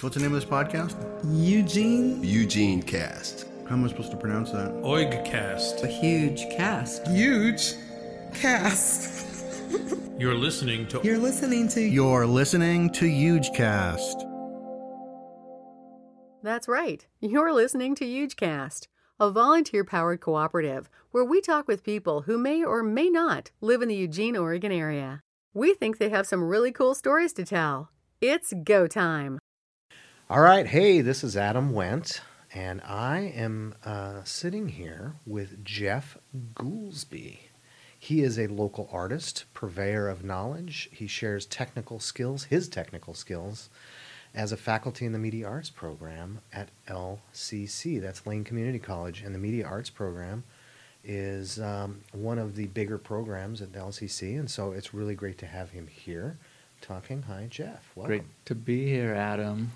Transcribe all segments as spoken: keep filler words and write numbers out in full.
What's the name of this podcast? Eugene. Eugene Cast. How am I supposed to pronounce that? Oigcast. A huge cast. Huge cast. You're listening to You're listening to You're listening to Hugecast. That's right. You're listening to Hugecast, a volunteer-powered cooperative where we talk with people who may or may not live in the Eugene, Oregon area. We think they have some really cool stories to tell. It's go time. All right. Hey, this is Adam Wendt, and I am uh, sitting here with Jeff Goolsby. He is a local artist, purveyor of knowledge. He shares technical skills, his technical skills, as a faculty in the Media Arts program at L C C. That's Lane Community College. And the Media Arts program is um, one of the bigger programs at L C C. And so it's really great to have him here talking. Hi, Jeff. Welcome. Great to be here, Adam.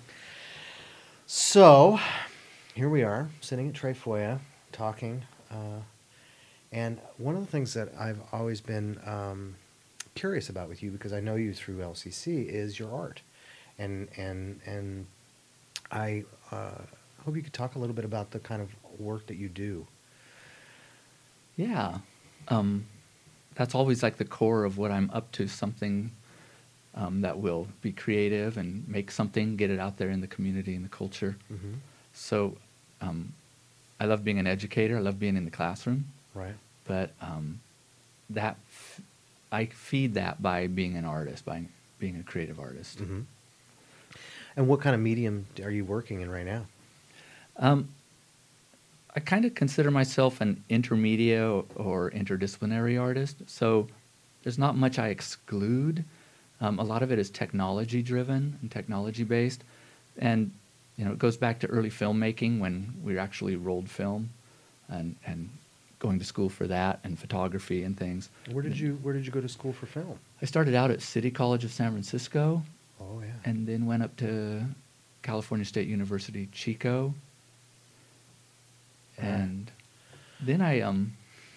So here we are, sitting at Trefoya, talking. Uh, and one of the things that I've always been um, curious about with you, because I know you through L C C, is your art. And and and I uh, hope you could talk a little bit about the kind of work that you do. Yeah. Um, that's always like the core of what I'm up to, something um, that will be creative and make something, get it out there in the community and the culture. Mm-hmm. So um, I love being an educator. I love being in the classroom. Right. But um, that f- I feed that by being an artist, by being a creative artist. Mm-hmm. And what kind of medium are you working in right now? Um, I kind of consider myself an intermediate or interdisciplinary artist. So there's not much I exclude. Um, a lot of it is technology driven and technology based. And, you know, it goes back to early filmmaking when we actually rolled film and, and going to school for that and photography and things. Where did you Where did you go to school for film? I started out at City College of San Francisco. Oh, yeah. And then went up to California State University, Chico. Right. And then I um,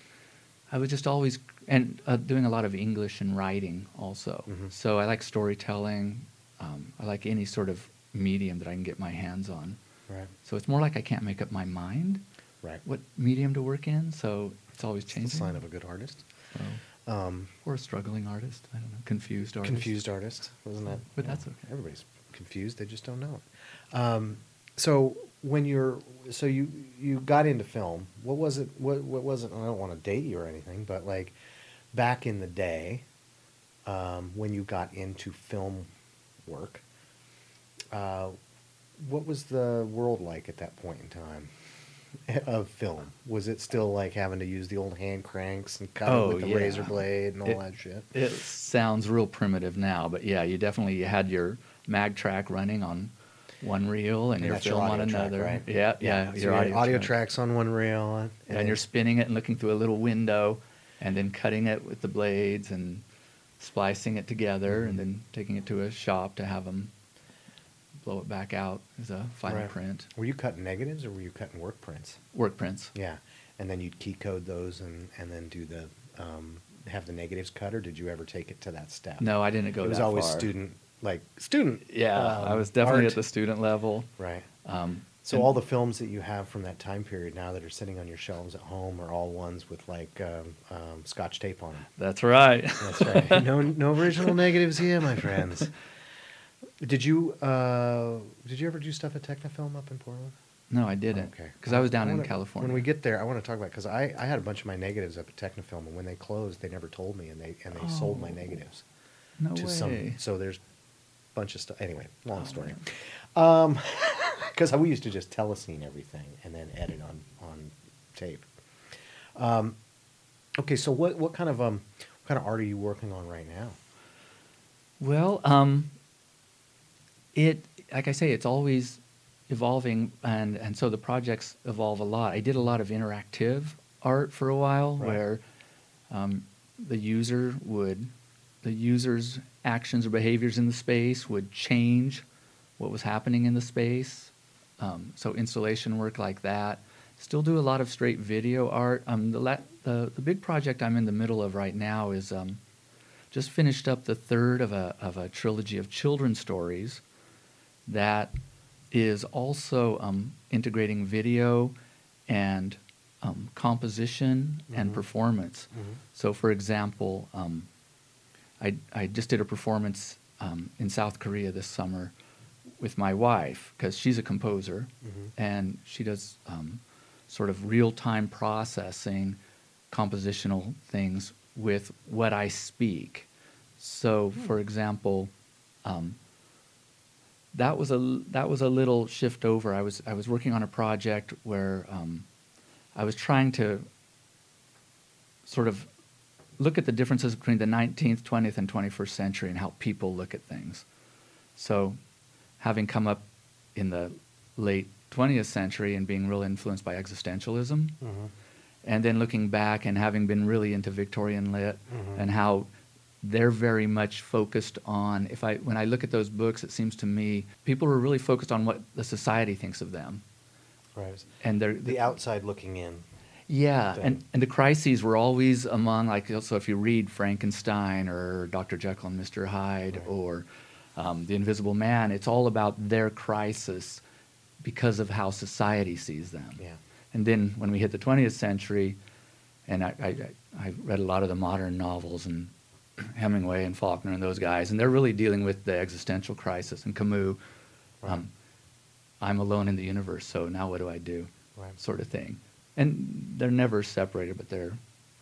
I was just always and uh, doing a lot of English and writing also. Mm-hmm. So I like storytelling. Um, I like any sort of medium that I can get my hands on. Right. So it's more like I can't make up my mind Right. what medium to work in. So it's always It's changing. the sign of a good artist. So, Um, or a struggling artist. I don't know. Confused artist. confused artist, wasn't that? But that's okay. Everybody's confused; they just don't know it. Um, so when you're, so you you got into film. What was it? What what was it? I don't want to date you or anything, but like back in the day, um, when you got into film work, uh, what was the world like at that point in time? Of film, was it still like having to use the old hand cranks and cut Oh, it with the yeah. razor blade and all It- that shit? It sounds real primitive now, but yeah, you definitely had your mag track running on one reel and, And your that's your film on audio track, another. right? Yeah, yeah, So your you had audio, audio track. tracks on one reel, and, And, then you're spinning it and looking through a little window, and then cutting it with the blades and splicing it together, Mhm. and then taking it to a shop to have them blow it back out as a final Right. print. Were you cutting negatives or were you cutting work prints? Work prints. Yeah, and then you'd key code those and, and then do the um, have the negatives cut, or did you ever take it to that step? No, I didn't go it was that always far. student like student. Yeah, um, I was definitely art. at the student level. Right. Um, So and- all the films that you have from that time period now that are sitting on your shelves at home are all ones with like um, um, Scotch tape on them. That's right. That's right. No, no original negatives here, my friends. Did you uh, did you ever do stuff at Technofilm up in Portland? No, I didn't. Okay. Because I was down I in wanna- California. When we get there, I want to talk about because I, I had a bunch of my negatives up at Technofilm, and when they closed, they never told me, and they and they sold my Oh, negatives no to way. some. So there's a bunch of stuff. Anyway, long Oh, story. man. Because we used to just telescene everything and then edit on on tape. Um, okay, so what what kind of um what kind of art are you working on right now? Well, um, it like I say, it's always evolving, and, and so the projects evolve a lot. I did a lot of interactive art for a while, Right. where um, the user would, the user's actions or behaviors in the space would change what was happening in the space. Um, so installation work like that. Still do a lot of straight video art. Um, the, la- the the big project I'm in the middle of right now is um, just finished up the third of a of a trilogy of children's stories that is also um, integrating video and um, composition and Mhm. performance. Mhm. So, for example, um, I, I just did a performance um, in South Korea this summer with my wife, because she's a composer, Mhm. and she does um, sort of real-time processing compositional things with what I speak. So, for example, um, that was a that was a little shift over. I was I was working on a project where um, I was trying to sort of look at the differences between the nineteenth, twentieth, and twenty-first century and how people look at things. So, having come up in the late twentieth century and being real influenced by existentialism, Mhm. and then looking back and having been really into Victorian lit Mhm. and how they're very much focused on, if I when I look at those books, it seems to me people are really focused on what the society thinks of them. Right. And they're The outside looking in. yeah, thing. and, and the crises were always among, like, so if you read Frankenstein or Doctor Jekyll and Mister Hyde Right. or um, The Invisible Man, it's all about their crisis because of how society sees them. Yeah. And then when we hit the twentieth century, and I, I, I read a lot of the modern novels and Hemingway and Faulkner and those guys, and they're really dealing with the existential crisis. And Camus, Right. um, I'm alone in the universe, so now what do I do? Right. Sort of thing. And they're never separated, but they're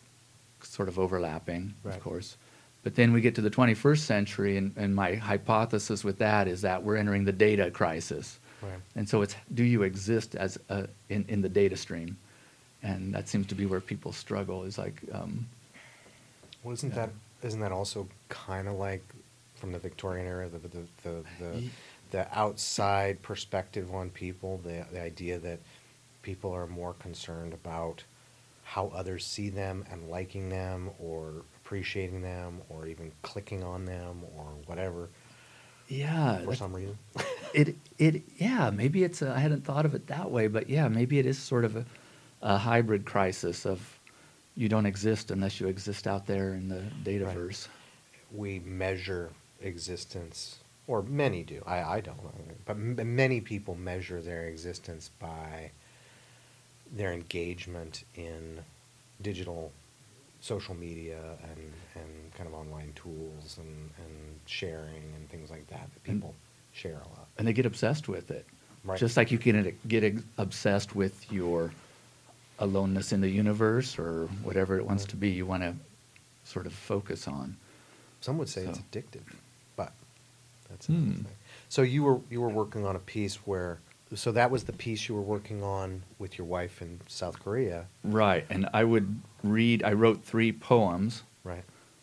sort of overlapping, Right. of course. But then we get to the twenty-first century, and, and my hypothesis with that is that we're entering the data crisis. Right. And so it's, do you exist as a, in, in the data stream? And that seems to be where people struggle, is like, um, Well, isn't Yeah. that isn't that also kind of like from the Victorian era, the the the, the, Ye- the outside perspective on people, the the idea that people are more concerned about how others see them and liking them or appreciating them or even clicking on them or whatever yeah, for that's- some reason. it, it, yeah, maybe it's, a, I hadn't thought of it that way, but yeah, maybe it is sort of a, a hybrid crisis of you don't exist unless you exist out there in the dataverse. We measure existence, or many do. I, I don't, but m- many people measure their existence by their engagement in digital social media and, and kind of online tools and, and sharing and things like that that And- people share a lot. And they get obsessed with it. Right. Just like you can get ex- obsessed with your aloneness in the universe or whatever it wants Right. to be, you want to sort of focus on. Some would say it's So- addictive, but that's another Hmm. thing. So you were you were working on a piece where, so that was the piece you were working on with your wife in South Korea, Right. And I would read, I wrote three poems, right?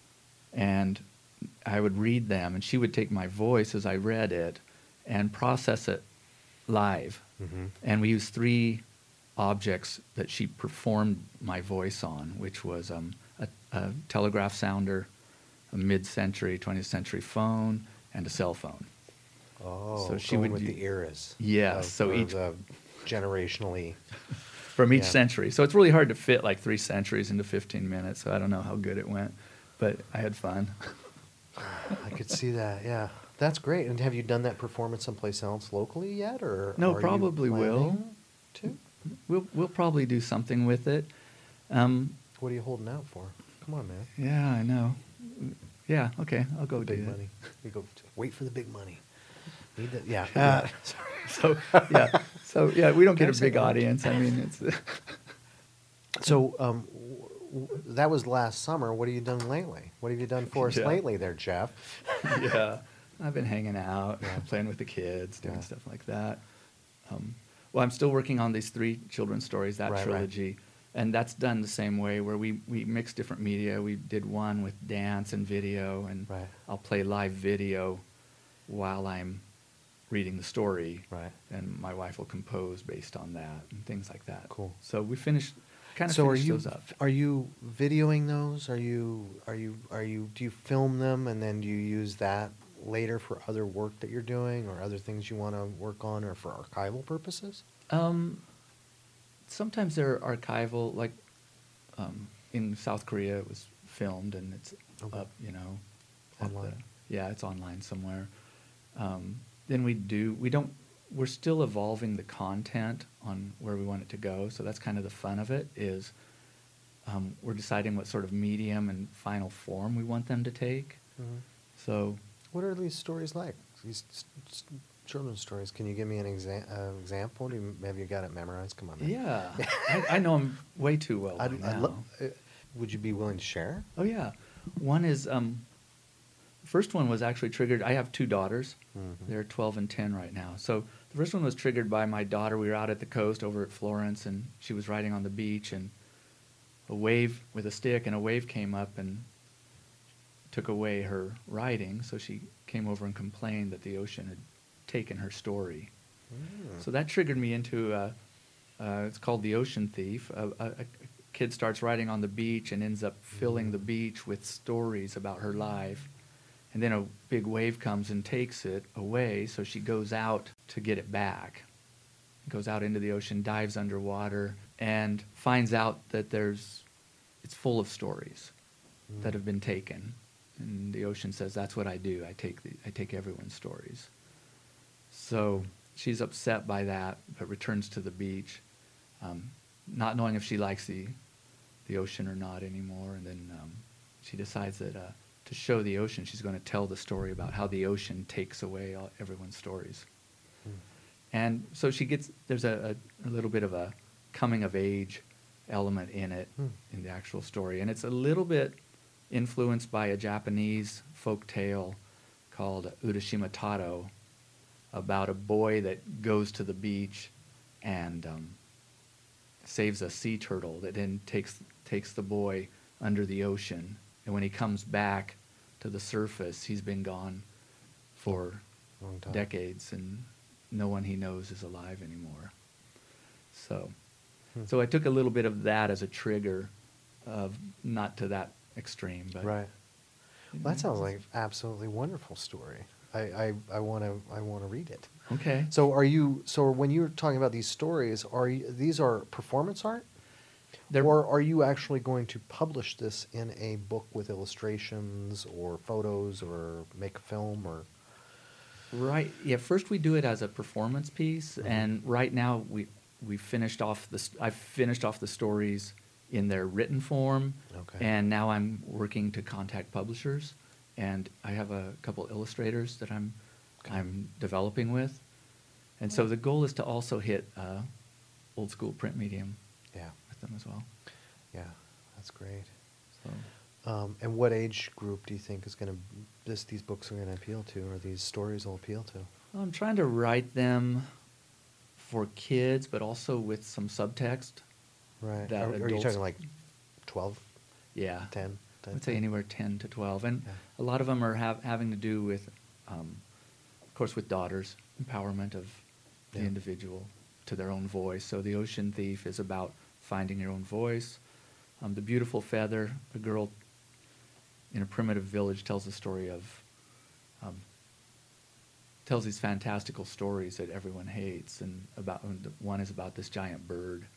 and I would read them, and she would take my voice as I read it and process it live. Mm-hmm. And we used three objects that she performed my voice on, which was um, a, a telegraph sounder, a mid-century, twentieth century phone, and a cell phone. Oh, So she going would with do- the eras. Yeah, of- so or each- the generationally. From each Yeah. century. So it's really hard to fit like three centuries into fifteen minutes, so I don't know how good it went, but I had fun. I could see that. Yeah, that's great. And have you done that performance someplace else locally yet, or No, are you probably will. planning To? We'll, we'll probably do something with it. Um, What are you holding out for? Come on, man. yeah, I know. Yeah, okay, I'll go The do big it. money. You go. Wait for the big money. Need that. Yeah. Uh, So yeah, so yeah, we don't Can I get a say big that? audience. I mean, it's So um, w- w- that was last summer. What have you done lately? What have you done for us Yeah. lately, there, Jeff? yeah. I've been hanging out, Yeah. playing with the kids, doing Yeah. stuff like that. Um, well, I'm still working on these three children's stories, that Right, right. trilogy, and that's done the same way, where we we mix different media. We did one with dance and video, and Right. I'll play live video while I'm reading the story, Right. and my wife will compose based on that and things like that. Cool. So we finished, kind of So are finished you those up. are you videoing those? Are you are you are you do you film them and then do you use that later for other work that you're doing or other things you want to work on or for archival purposes? Um, sometimes they're archival, like um, in South Korea, it was filmed and it's Okay. up, you know, at Online. the- yeah, it's online somewhere. Um, then we do. We don't we're still evolving the content on where we want it to go. So that's kind of the fun of it is um, we're deciding what sort of medium and final form we want them to take. Mhm. So What are these stories like? These s- s- children's stories. Can you give me an exa- uh, example? Do you, have you got it memorized? Come on, man. yeah, I, I know them way too well by I'd, now. I'd lo- uh, would you be willing to share? Oh yeah, one is um, the first one was actually triggered. I have two daughters. Mhm. They're twelve and ten right now. So the first one was triggered by my daughter. We were out at the coast over at Florence, and she was riding on the beach, and a wave with a stick, and a wave came up and took away her riding. So she came over and complained that the ocean had taken her story. Mm. So that triggered me into, uh, uh, it's called The Ocean Thief. A, a, a kid starts riding on the beach and ends up filling the beach with stories about her life. And then a big wave comes and takes it away, so she goes out to get it back. Goes out into the ocean, dives underwater, and finds out that there's, it's full of stories Mm. that have been taken. And the ocean says, that's what I do. I take the, I take everyone's stories. So she's upset by that, but returns to the beach, um, not knowing if she likes the, the ocean or not anymore. And then um, she decides that uh, to show the ocean, she's going to tell the story about how the ocean takes away all, everyone's stories. Mm. And so she gets, there's a, a, a little bit of a coming of age element in it, Hmm. in the actual story. And it's a little bit influenced by a Japanese folk tale called Urashima Taro about a boy that goes to the beach and um, saves a sea turtle that then takes, takes the boy under the ocean. And when he comes back to the surface, he's been gone for Long time. decades, and no one he knows is alive anymore. So, Hmm. so I took a little bit of that as a trigger, of not to that extreme, but Right. you Well, that know, sounds like an absolutely wonderful story. I, I, I want to I want to read it. okay. So are you? So when you're talking about these stories, are you, these are performance art, They're- or are you actually going to publish this in a book with illustrations or photos, or make a film, or? Right. Yeah. First, we do it as a performance piece, Mhm. and right now we we finished off the. st- I've finished off the stories in their written form, Okay. and now I'm working to contact publishers, and I have a couple illustrators that I'm Okay. I'm developing with, and so the goal is to also hit uh, old school print medium Yeah. with them as well. Yeah. That's great. So Um, and what age group do you think is going to this these books are going to appeal to, or these stories will appeal to? I'm trying to write them for kids, but also with some subtext. Right. That Are, are you adults- talking like twelve, Yeah. ten? I would say anywhere ten to twelve. And Yeah. a lot of them are have, having to do with, um, of course, with daughters, empowerment of the Yeah. individual to their own voice. So The Ocean Thief is about finding your own voice. Um, the Beautiful Feather, a girl in a primitive village, tells the story of, um, tells these fantastical stories that everyone hates. And about and the one is about this giant bird.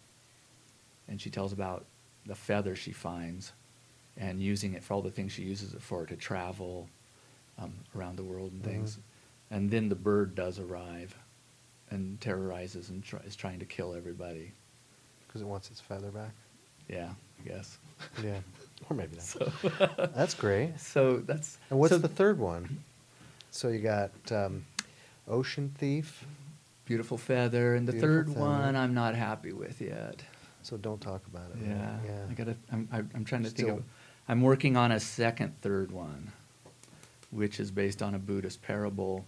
And she tells about the feather she finds and using it for all the things she uses it for, to travel um, around the world and things. Mhm. And then the bird does arrive and terrorizes and try, is trying to kill everybody. Because it wants its feather back. Yeah, I guess. Yeah. Or maybe not. So, That's great. so that's... And what's so the third one? So you got um, Ocean Thief. Beautiful Feather, and the Beautiful third Feather. one I'm not happy with yet. So don't talk about it. Yeah, right? Yeah. I gotta. I'm. I- I'm trying to think Still- of. I'm working on a second third one, which is based on a Buddhist parable.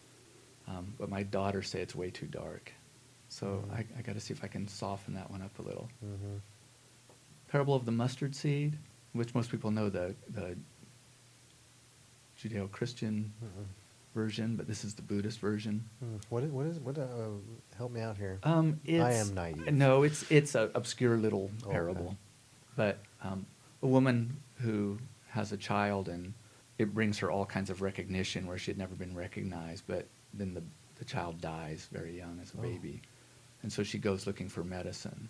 Um, but my daughters say it's way too dark, so Mhm. I, I got to see if I can soften that one up a little. Mm-hmm. Parable of the mustard seed, which most people know the the Judeo-Christian Mm-hmm. version, but this is the Buddhist version. What is, what is what? Uh, help me out here. Um, it's, I am naive. No, it's it's an obscure little Okay. parable, but um, a woman who has a child, and it brings her all kinds of recognition where she had never been recognized, but then the the child dies very young as a Oh. baby, and so she goes looking for medicine,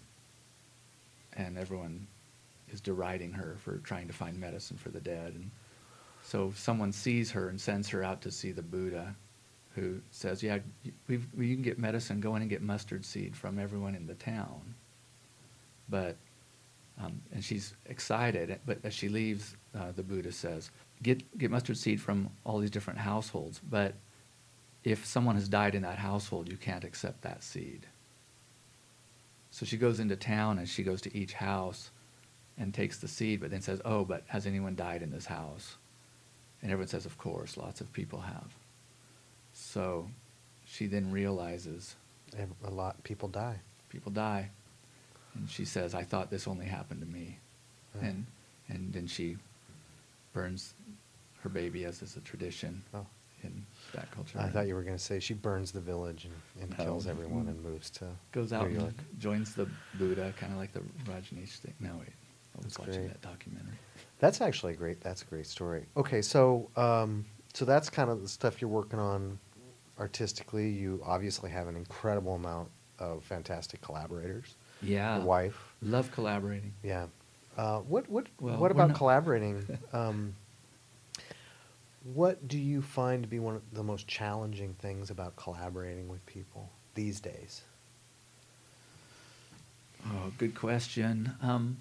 and everyone is deriding her for trying to find medicine for the dead, and so someone sees her and sends her out to see the Buddha, who says, yeah, we've, we you can get medicine, go in and get mustard seed from everyone in the town. But, um, and she's excited, but as she leaves, uh, the Buddha says, get, get mustard seed from all these different households, but if someone has died in that household, you can't accept that seed. So she goes into town and she goes to each house and takes the seed, but then says, oh, but has anyone died in this house? And everyone says, of course, lots of people have. So she then realizes And a lot people die. people die. And she says, I thought this only happened to me. Yeah. And and then she burns her baby, as is a tradition Oh. in that culture. I thought you were going to say she burns the village and, and No. kills everyone and moves to Goes out New York. and joins the Buddha, kind of like the Rajneesh thing. No, wait. I was That's watching great. that documentary. That's actually great. That's a great story. Okay, so um, so that's kind of the stuff you're working on artistically. You obviously have an incredible amount of fantastic collaborators. Yeah. Your wife. Love collaborating. Yeah. Uh, what what Well, what we're about not- collaborating? um, what do you find to be one of the most challenging things about collaborating with people these days? Oh, good question. Um,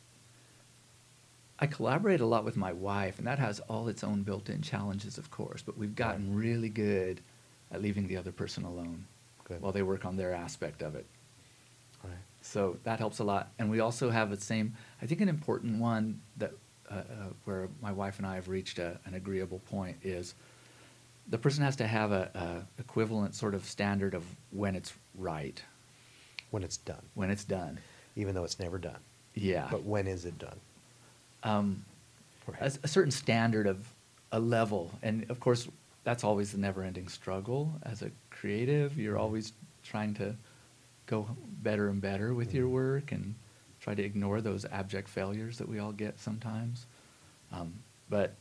I collaborate a lot with my wife, and that has all its own built-in challenges, of course, but we've gotten really good at leaving the other person alone Good. while they work on their aspect of it. Right. So that helps a lot. And we also have the same, I think an important one that uh, uh, where my wife and I have reached a, an agreeable point is the person has to have a, a equivalent sort of standard of when it's right, When it's done, when it's done. even though it's never done. Yeah. But when is it done? um, Right. a, a certain standard of a level. And of course, that's always the never-ending struggle. As a creative, you're Mhm. always trying to go better and better with your Mhm. work and try to ignore those abject failures that we all get sometimes. Um, but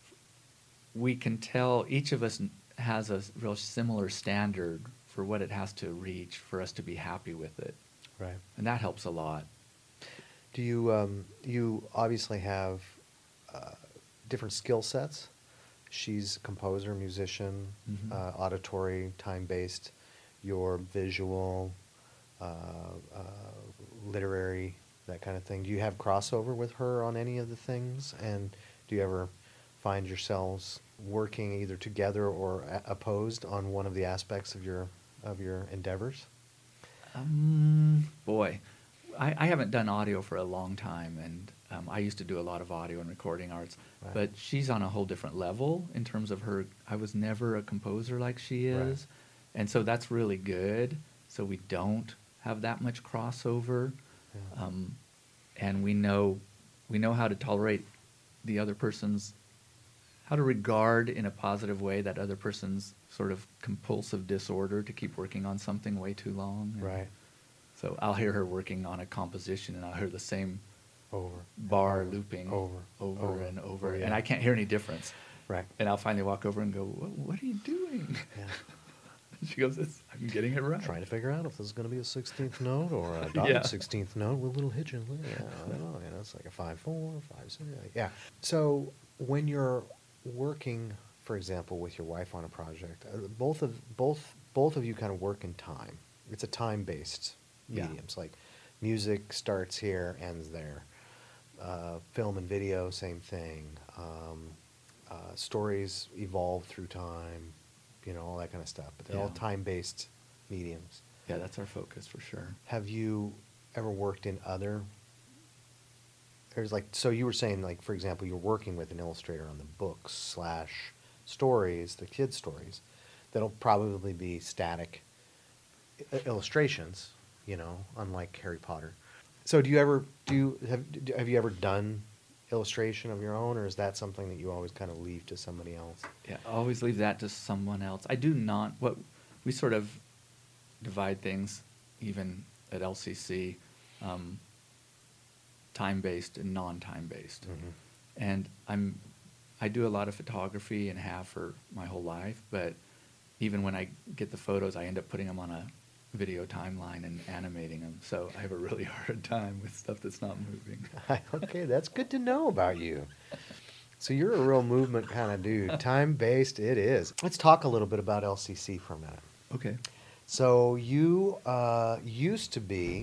we can tell each of us n- has a s- real similar standard for what it has to reach for us to be happy with it. Right. And that helps a lot. Do you um, you obviously have uh, different skill sets? She's a composer, musician, Mhm. uh, auditory, time-based. You're visual, uh, uh, literary, that kind of thing. Do you have crossover with her on any of the things? And do you ever find yourselves working either together or a- opposed on one of the aspects of your of your endeavors? Um, boy, I, I haven't done audio for a long time, and um, I used to do a lot of audio and recording arts. Right. But she's on a whole different level in terms of her. I was never a composer like she Right. is, and so that's really good. So we don't have that much crossover, Yeah. um, and we know we know how to tolerate the other person's, how to regard in a positive way that other person's sort of compulsive disorder to keep working on something way too long. and Right. So I'll hear her working on a composition, and I'll hear the same Over. and bar over, looping over, over and over, Oh, yeah. and I can't hear any difference. Right. And I'll finally walk over and go, "What, what are you doing?" Yeah. And she goes, "It's, I'm getting it right." Trying to figure out if this is going to be a sixteenth note or a Yeah. dotted sixteenth note with a little hitch in there. Yeah, I don't know. You know, it's like a five four, five six. Yeah. So when you're working, for example, with your wife on a project, uh, both of both both of you kind of work in time. It's a time based Yeah. medium. It's like music starts here, ends there. Uh, film and video, same thing. Um, uh, stories evolve through time. You know, all that kind of stuff. But they're all Yeah. time based mediums. Yeah, that's our focus for sure. Have you ever worked in other? There's like, so you were saying, like, for example, you're working with an illustrator on the books slash stories, the kids' stories, that'll probably be static i- illustrations, you know, unlike Harry Potter. So do you ever do you have do- have you ever done illustration of your own, or is that something that you always kind of leave to somebody else? Yeah, always leave that to someone else. I do not. What we sort of divide things, even at L C C, um, time-based and non-time-based. Mhm. And I'm, I do a lot of photography and have for my whole life. But even when I get the photos, I end up putting them on a video timeline and animating them. So I have a really hard time with stuff that's not moving. Okay, that's good to know about you. So you're a real movement kind of dude. Time-based, it is. Let's talk a little bit about L C C for a minute. Okay. So you uh, used to be,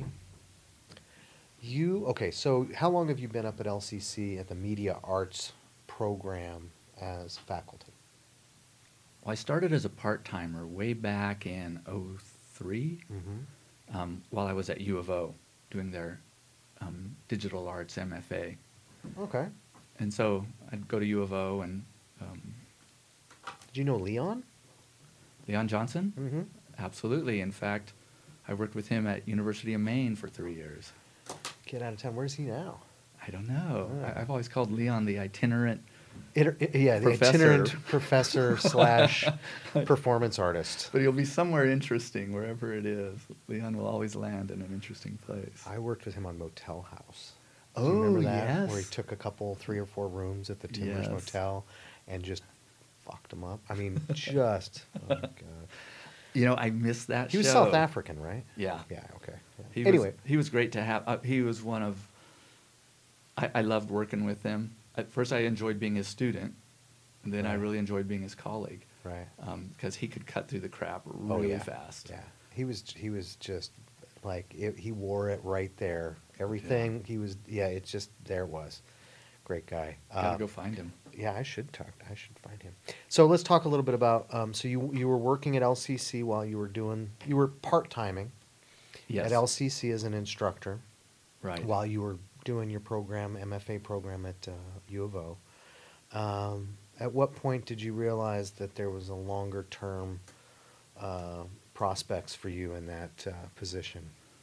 you, okay, so how long have you been up at L C C at the Media Arts program as faculty? Well, I started as a part-timer way back in oh three, Mm-hmm. um, while I was at U of O doing their um, digital arts M F A. Okay. And so I'd go to U of O and um, Did you know Leon? Leon Johnson? Mm-hmm. Absolutely. In fact, I worked with him at University of Maine for three years. Get out of town. Where's he now? I don't know. Oh. I, I've always called Leon the itinerant. Iter- i- yeah, the Professor. itinerant professor slash performance artist. But he'll be somewhere interesting wherever it is. Leon will always land in an interesting place. I worked with him on Motel House. Oh, Do you remember that? yes. Where he took a couple, three or four rooms at the Timbers Yes. Motel and just fucked them up. I mean, just, oh my God. You know, I missed that He was show. South African, right? Yeah. Yeah, okay. Yeah. He Anyway, was, he was great to have. Uh, he was one of. I, I loved working with him. At first, I enjoyed being his student, and then I Right. really enjoyed being his colleague. right. Because he could cut through the crap Oh, really yeah. fast. Yeah. He was, he was just like, it, he wore it right there. Everything, he was, yeah, it's just, there it was. Great guy. Gotta Uh, go find him. Yeah, I should talk. I should find him. So let's talk a little bit about. Um, so you you were working at L C C while you were doing. You were part timing Yes. at L C C as an instructor Right. while you were doing your program, M F A program at uh, U of O. Um, at what point did you realize that there was a longer term uh, prospects for you in that uh, position?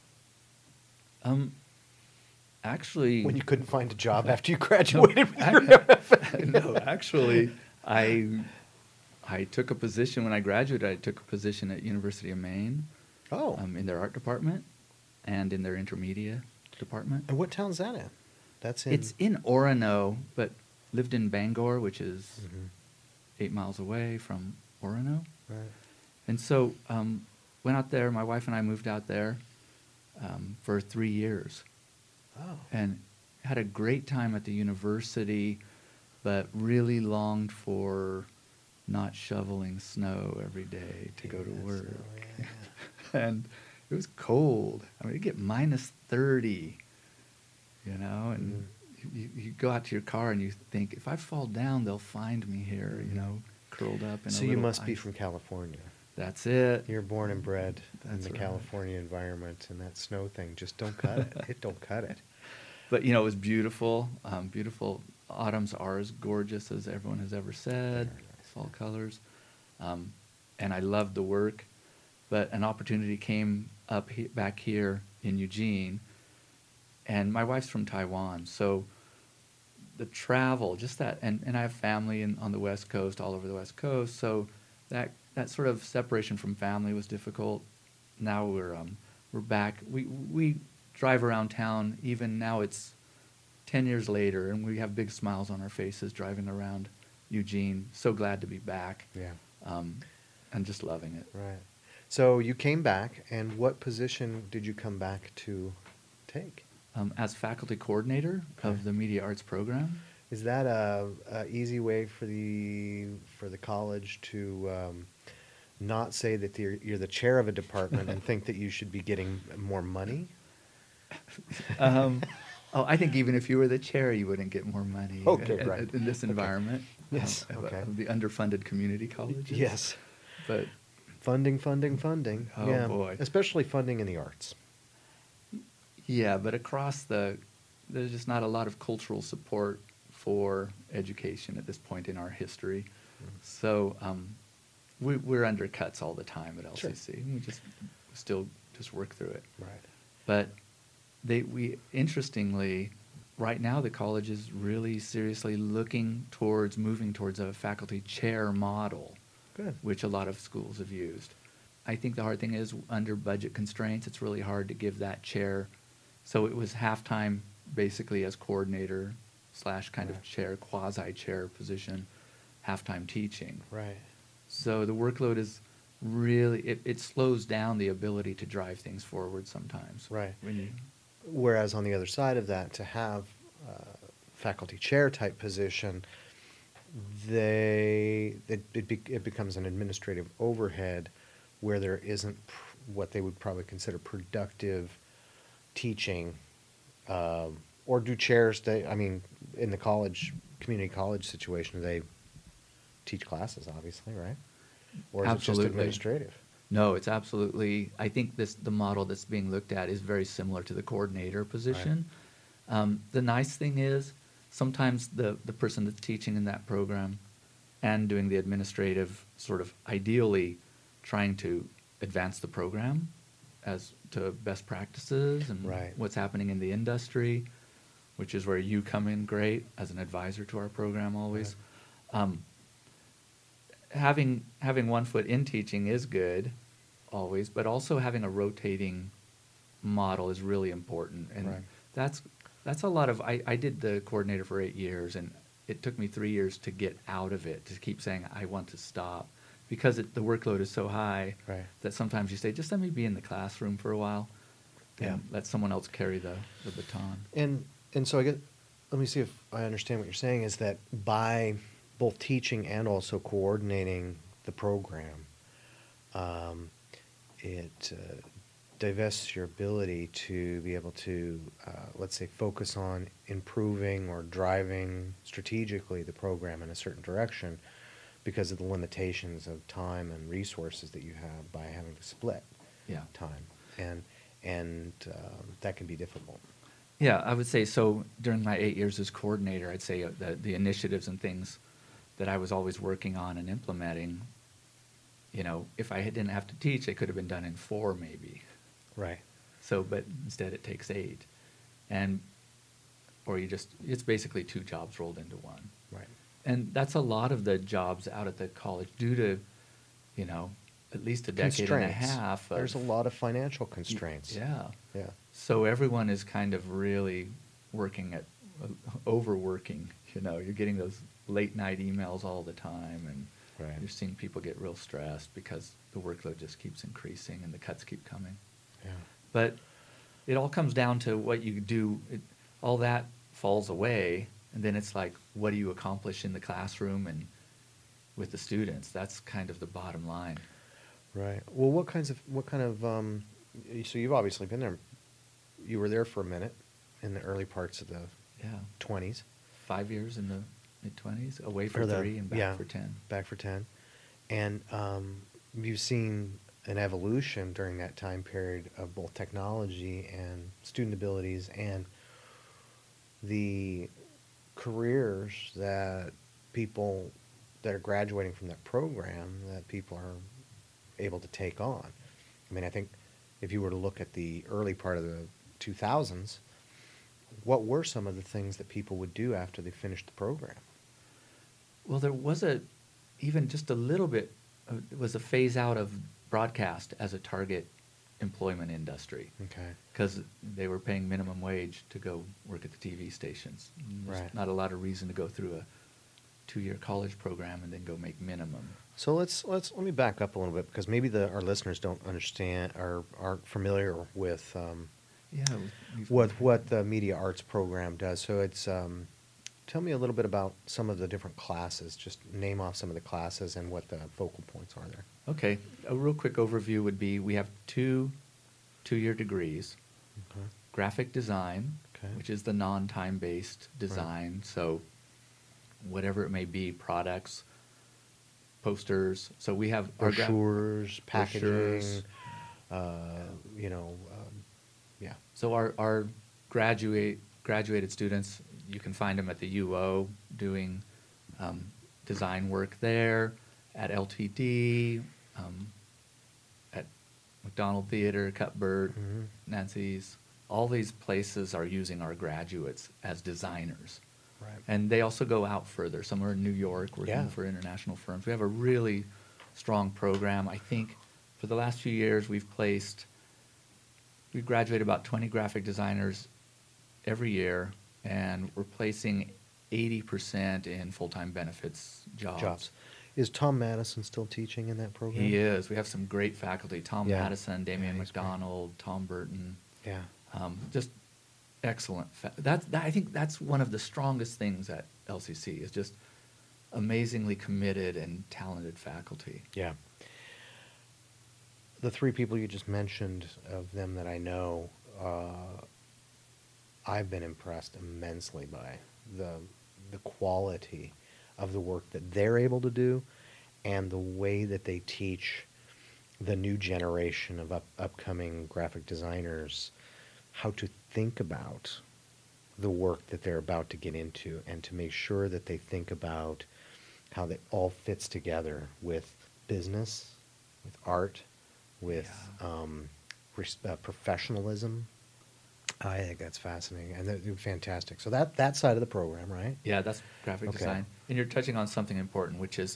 Um. Actually. When you couldn't find a job after you graduated with ac- your M F A? no, actually, I I took a position when I graduated. I took a position at University of Maine, Oh, um, in their art department, and in their intermedia department. and what town's that in? That's in. It's in Orono, but lived in Bangor, which is Mhm. eight miles away from Orono. Right. And so um, went out there. My wife and I moved out there um, for three years. Oh. And had a great time at the university, but really longed for not shoveling snow every day to go to Yeah, work. so, yeah. And it was cold. I mean, it'd get minus thirty, you know, and Mm-hmm. you, you go out to your car and you think, if I fall down, they'll find me here, you Mhm. know, curled up in a So you little must be ice- from California. That's it. You're born and bred in That's the right. California environment, and that snow thing just don't cut it. It don't cut it. But, you know, it was beautiful. Um, beautiful. Autumns are as gorgeous as everyone has ever said. Very nice. Fall colors. Um, and I loved the work. But an opportunity came up he- back here in Eugene. And my wife's from Taiwan. So the travel, just that, and, and I have family in, on the West Coast, all over the West Coast. So that that sort of separation from family was difficult. Now we're um, we're back. We we drive around town. Even now it's ten years later, and we have big smiles on our faces driving around Eugene. So glad to be back, Yeah, um, and just loving it. right. So you came back, and what position did you come back to take? Um, as faculty coordinator Okay. of the Media Arts program. Is that a, a easy way for the for the college to um, not say that you're, you're the chair of a department and think that you should be getting more money? Um, oh, I think even if you were the chair, you wouldn't get more money. Okay, in, right. in this Okay. environment. Yes, um, of, okay. of the underfunded community colleges. Yes. But Funding, funding, funding. Oh, yeah. boy. Especially funding in the arts. yeah, but across the, there's just not a lot of cultural support for education at this point in our history. So um, we, we're undercuts all the time at L C C. Sure. We just still just work through it. Right. But they we interestingly, right now the college is really seriously looking towards moving towards a faculty chair model, Good. which a lot of schools have used. I think the hard thing is under budget constraints, it's really hard to give that chair. So it was half-time basically as coordinator slash kind Right. of chair, quasi-chair position, half-time teaching. Right. So the workload is really, it, it slows down the ability to drive things forward sometimes. Right. When you, Whereas on the other side of that, to have uh, faculty chair type position, they it it, be, it becomes an administrative overhead where there isn't pr- what they would probably consider productive teaching, um, or do chairs? They, I mean, in the college community college situation, they teach classes, obviously, right? Or is it just Absolutely. administrative? No, it's absolutely. I think this the model that's being looked at is very similar to the coordinator position. Um, the nice thing is sometimes the the person that's teaching in that program and doing the administrative sort of ideally trying to advance the program as to best practices and Right. what's happening in the industry, which is where you come in great as an advisor to our program always. Um, having having one foot in teaching is good always, but also having a rotating model is really important. And Right. that's that's a lot of I, I did the coordinator for eight years and it took me three years to get out of it, to keep saying I want to stop. Because it, the workload is so high Right. that sometimes you say, just let me be in the classroom for a while and Yeah. let someone else carry the, the baton. And and so I get. Let me see if I understand what you're saying. Is that by both teaching and also coordinating the program, um, it uh, divests your ability to be able to, uh, let's say, focus on improving or driving strategically the program in a certain direction because of the limitations of time and resources that you have by having to split Yeah. time, and and um, that can be difficult. Yeah, I would say so. During my eight years as coordinator, I'd say uh, the, the initiatives and things that I was always working on and implementing, you know, if I didn't have to teach, they could have been done in four maybe. Right. So, but instead it takes eight. And, or you just, it's basically two jobs rolled into one. Right. And that's a lot of the jobs out at the college due to, you know, at least a decade and a Constraints. half. Of, There's a lot of financial constraints. Yeah. Yeah. So everyone is kind of really working at, uh, overworking, you know, you're getting those late night emails all the time and Right. you're seeing people get real stressed because the workload just keeps increasing and the cuts keep coming. Yeah. But it all comes down to what you do. It, all that falls away, and then it's like, what do you accomplish in the classroom and with the students? That's kind of the bottom line. Right. Well, what kinds of what kind of um, y- so you've obviously been there. You were there for a minute in the early parts of the Yeah, twenties. five years in the mid twenties, away for For the- three and back yeah. for ten. Back for ten, and um, you've seen an evolution during that time period of both technology and student abilities and the careers that people that are graduating from that program that people are able to take on. I mean, I think if you were to look at the early part of the two thousands, what were some of the things that people would do after they finished the program? Well, there was a, even just a little bit, uh, it was a phase out of broadcast as a target employment industry. Okay. Because they were paying minimum wage to go work at the T V stations. There's Right. not a lot of reason to go through a two-year college program and then go make minimum. So let's let's let me back up a little bit because maybe the our listeners don't understand or aren't familiar with um, Yeah. we've- what what the media arts program does. So it's um, tell me a little bit about some of the different classes. Just name off some of the classes and what the focal points are there. Okay. A real quick overview would be we have two two-year degrees. Okay. Graphic design, Okay. which is the non-time-based design. So whatever it may be, products, posters. So we have our gra- Brochures, packaging, brochures. uh, you know, um, yeah. So our, our graduate graduated students, you can find them at the U O doing um, design work there, at L T D, um, at McDonald Theater, Cuthbert, Mhm. Nancy's. All these places are using our graduates as designers. Right. And they also go out further. Some are in New York working Yeah. for international firms. We have a really strong program. I think for the last few years we've placed, we've graduated about twenty graphic designers every year, and we're placing eighty percent in full-time benefits jobs. Jobs. Is Tom Madison still teaching in that program? He is. We have some great faculty. Tom Yeah. Madison, Damian Yeah, he's great. McDonald, Tom Burton. Yeah. Um, just excellent. Fa- that, that I think that's one of the strongest things at L C C is just amazingly committed and talented faculty. Yeah. The three people you just mentioned, of them that I know, uh, I've been impressed immensely by the the quality of the work that they're able to do, and the way that they teach the new generation of up, upcoming graphic designers how to think about the work that they're about to get into, and to make sure that they think about how that all fits together with business, with art, with Yeah. um, res- uh, professionalism. I think that's fascinating, and they're, they're fantastic. So that that side of the program, right? Yeah, that's graphic Okay. design. And you're touching on something important, which is,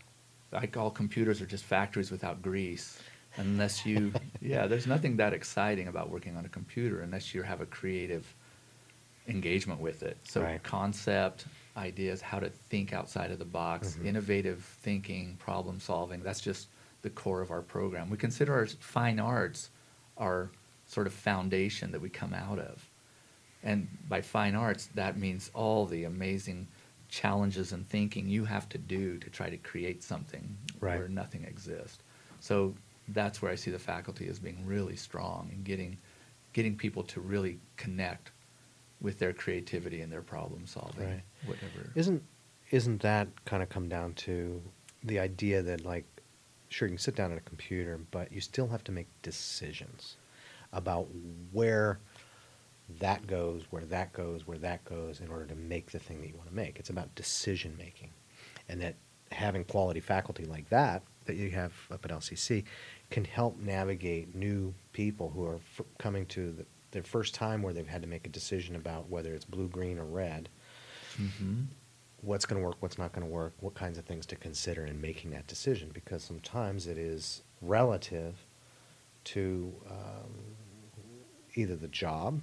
I call computers are just factories without grease. Unless you, yeah, there's nothing that exciting about working on a computer unless you have a creative engagement with it. So Right. concept, ideas, how to think outside of the box, Mhm. innovative thinking, problem solving, that's just the core of our program. We consider our fine arts our sort of foundation that we come out of. And by fine arts, that means all the amazing challenges and thinking you have to do to try to create something Right. where nothing exists. So that's where I see the faculty as being really strong in getting getting people to really connect with their creativity and their problem solving, Right. whatever. Isn't isn't that kind of come down to the idea that, like, sure, you can sit down at a computer, but you still have to make decisions about where that goes, where that goes, where that goes, in order to make the thing that you want to make. It's about decision making, and that having quality faculty like that that you have up at L C C can help navigate new people who are f- coming to the, their first time, where they've had to make a decision about whether it's blue, green, or red. Hmm. What's going to work, what's not going to work, what kinds of things to consider in making that decision, because sometimes it is relative to um, either the job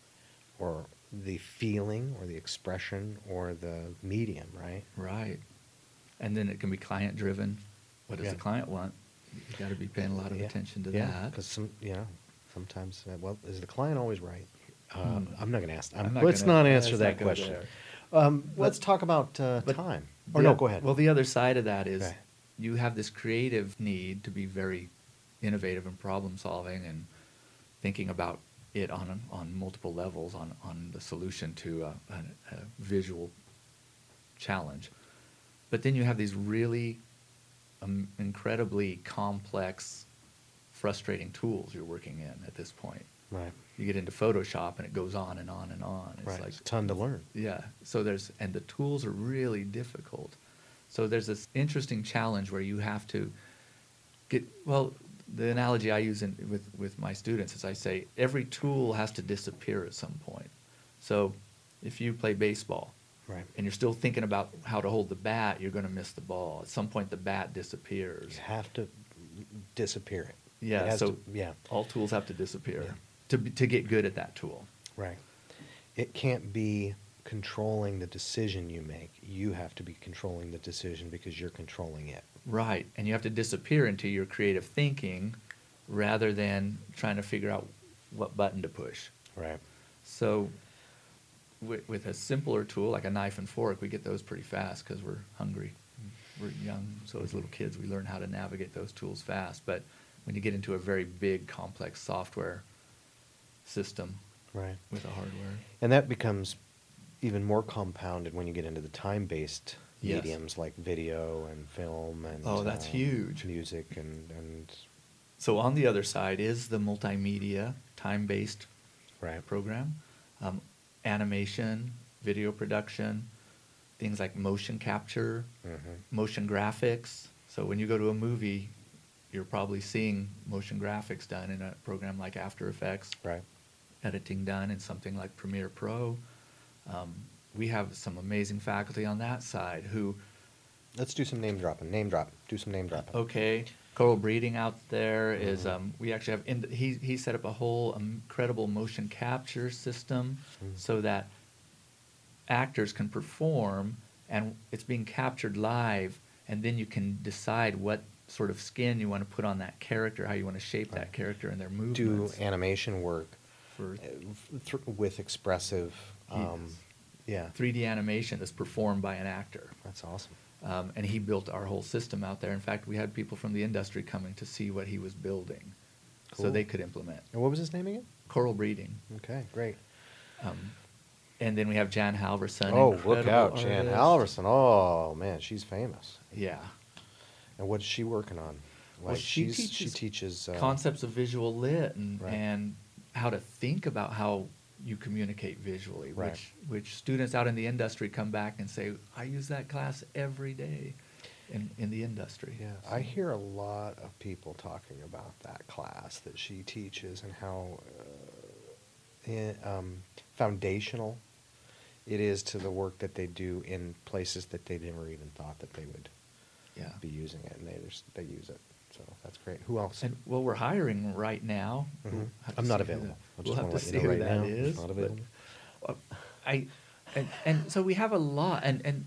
or the feeling or the expression or the medium, right? Right. And then it can be client driven. What does Yeah. the client want? You got to be paying a lot of Yeah. attention to yeah, that. because some, you know, sometimes, uh, well, is the client always right? Uh, Hmm. I'm not going to ask. I'm, I'm not let's gonna- not let's answer not that go question. there. Um, But- let's talk about uh, but time. Or the- no, go ahead. Well, the other side of that is Okay. you have this creative need to be very innovative and problem solving and thinking about it on on multiple levels on, on the solution to a, a, a visual challenge. But then you have these really um, incredibly complex, frustrating tools you're working in at this point. Right. You get into Photoshop and it goes on and on and on. It's Right. like It's a ton to learn. Yeah. So there's and the tools are really difficult. So there's this interesting challenge where you have to get well. The analogy I use in, with with my students is I say every tool has to disappear at some point. So if you play baseball, Right. and you're still thinking about how to hold the bat, you're going to miss the ball. At some point, the bat disappears. You have to disappear it. Yeah. It has So to- yeah. all tools have to disappear Yeah. to be, to get good at that tool. Right. It can't be controlling the decision you make. You have to be controlling the decision because you're controlling it. Right. And you have to disappear into your creative thinking rather than trying to figure out what button to push. Right. So with, with a simpler tool like a knife and fork, we get those pretty fast because we're hungry. We're young. So as little kids, we learn how to navigate those tools fast. But when you get into a very big, complex software system Right. with a hardware. And that becomes even more compounded when you get into the time-based Yes. mediums like video and film and Oh, that's uh, huge. music and, and So on the other side is the multimedia, time-based right. program, um, animation, video production, things like motion capture, Mhm. motion graphics. So when you go to a movie, you're probably seeing motion graphics done in a program like After Effects, Right. editing done in something like Premiere Pro. Um, we have some amazing faculty on that side who, Let's do some name dropping. Name drop. Do some name dropping. okay, Coral Breeding out there is, Mhm. um, we actually have, in, he, he set up a whole incredible motion capture system Mm. so that actors can perform and it's being captured live, and then you can decide what sort of skin you want to put on that character, how you want to shape that Right. character and their Do movements. animation work For uh, f- th- with expressive. Um, Yes. Yeah. three D animation that's performed by an actor. That's awesome. Um, and he built our whole system out there. In fact, we had people from the industry coming to see what he was building so Cool. they could implement. And what was his name again? Coral breeding. Okay, great. Um, and then we have Jan Halverson. Oh, look incredible out, Jan artist. Halverson. Oh, man, she's famous. Yeah. And what's she working on? Well, Like she she's, teaches she teaches uh, concepts of visual lit and, Right. and how to think about how you communicate visually, Right. which which students out in the industry come back and say, I use that class every day in, in the industry. Yeah, I hear a lot of people talking about that class that she teaches and how uh, in, um, foundational it is to the work that they do in places that they never even thought that they would Yeah. be using it, and they just they use it. So that's great. Who else? And well, we're hiring right now. Mhm. We'll have to I'm not see who available. that- I just We'll have wanna to let see you know who right that now. is. Not but, available. uh, I and and so we have a lot, and and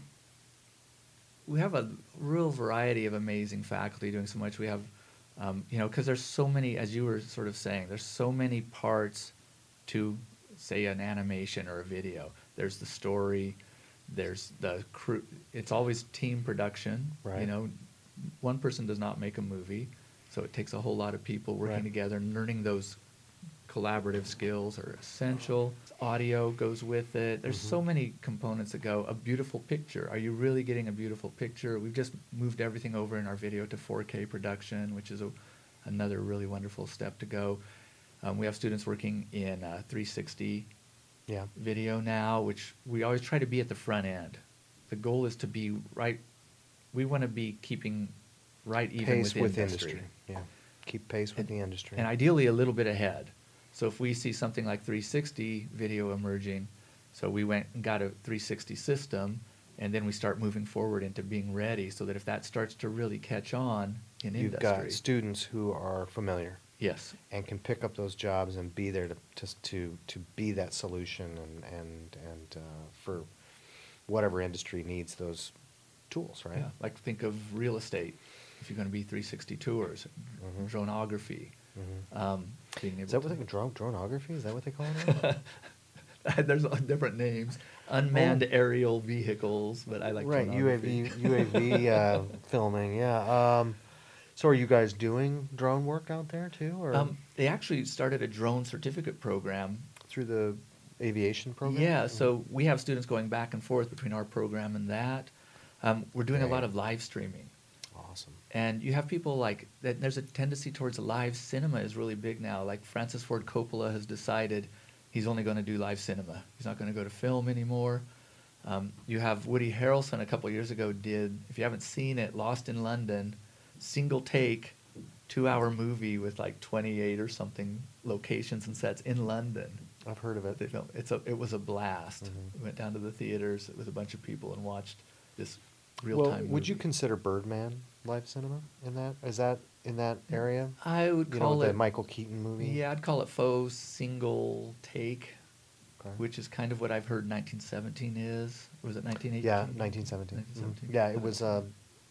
we have a real variety of amazing faculty doing so much. We have, um, you know, because there's so many, as you were sort of saying, there's so many parts to, say, an animation or a video. There's the story. There's the crew. It's always team production. Right. You know, one person does not make a movie, so it takes a whole lot of people working Right. together and learning those collaborative skills are essential. Audio goes with it. There's Mhm. so many components that go. A beautiful picture. Are you really getting a beautiful picture? We've just moved everything over in our video to four K production, which is a, another really wonderful step to go. Um, we have students working in uh, three sixty Yeah. video now, which we always try to be at the front end. The goal is to be right. We want to be keeping right even Pace with, with industry. industry. Yeah. Keep pace with And- the industry. And ideally a little bit ahead. So if we see something like three sixty video emerging, so we went and got a three sixty system, and then we start moving forward into being ready so that if that starts to really catch on in You've industry. got students who are familiar Yes. and can pick up those jobs and be there to to to, to be that solution and and and uh, for whatever industry needs those tools, right? Yeah. Like think of real estate. If you're going to be three sixty tours, Mhm. dronography, Mhm. um, being able Is that to what they drone dronography? Is that what they call it? There's all different names. Unmanned aerial vehicles, but I like right, U A V dronography. U A V uh, filming. Yeah. Um, so are you guys doing drone work out there too, or Um, they actually started a drone certificate program. through the aviation program? Yeah, so we have students going back and forth between our program and that. Um, we're doing a lot Great. of live streaming. Awesome. And you have people like that. There's a tendency towards live cinema is really big now. Like Francis Ford Coppola has decided he's only going to do live cinema. He's not going to go to film anymore. Um, you have Woody Harrelson a couple years ago did, if you haven't seen it, Lost in London, single take, two-hour movie with like twenty-eight or something locations and sets in London. I've heard of it. They filmed. It's a, it was a blast. Mhm. We went down to the theaters with a bunch of people and watched this real-time Well, movie. would you consider Birdman live cinema in that? Is that in that area? I would You call know, it the Michael Keaton movie. Yeah, I'd call it faux single take, Okay. which is kind of what I've heard nineteen seventeen is. Or was it nineteen eighteen? Yeah, nineteen seventeen. nineteen seventeen. Mhm. Yeah, it was. Uh,